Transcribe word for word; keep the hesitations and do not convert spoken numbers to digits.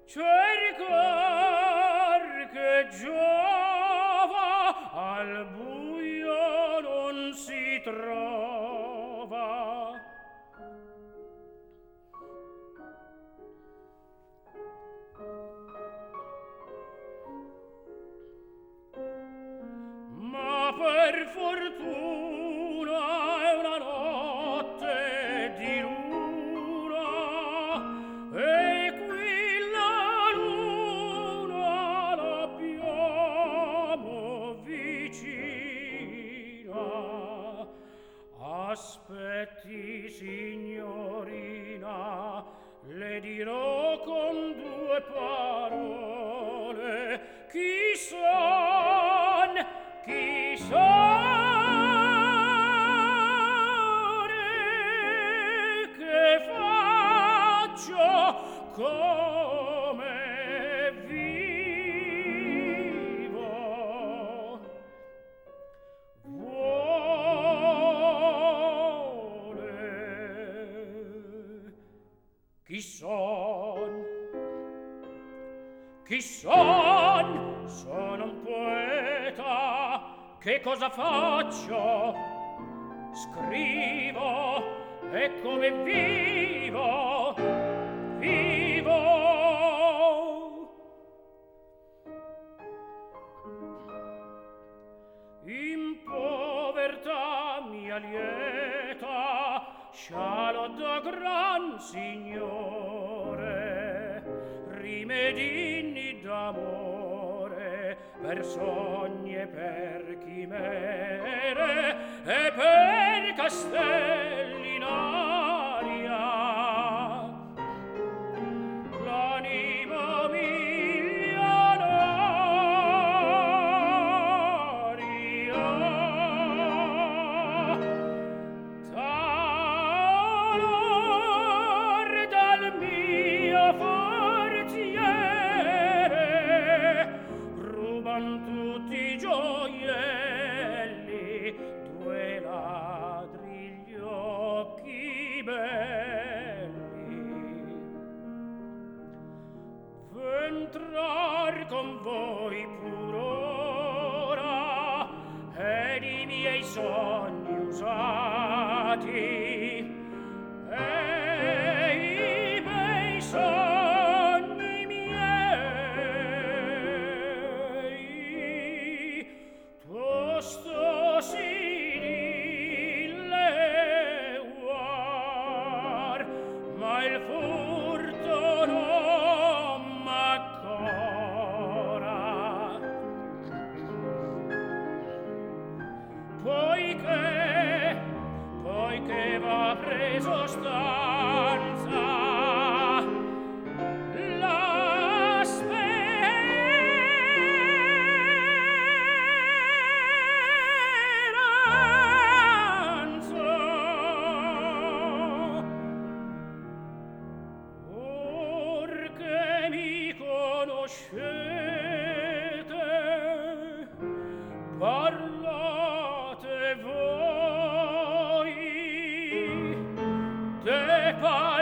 cercar che giova al buio non si trova. Ma per fortuna è una notte di luna e qui la luna l'abbiamo vicina. Aspetti, signorina, le dirò con due parole chi son, chi son e che faccio, come vivo. Vuole chi son, chi son? Sono un poeta. Che cosa faccio? Scrivo. E come vivo? Vivo. In povertà mia lieta, scialo da gran signore, rimedini d'amore per sogni e per chimere e per castelli in aria. L'anima milionaria talor dal mio forziere ruban tutti i gioielli, due ladri gli occhi belli. V'entrar con voi pur ora ed i miei sogni usati e i miei sogni miei tosto si dileguar, ma il furto non m'accora. Poiché, poiché va preso stanza la speranza. Or che mi conoscete, parlate voi de par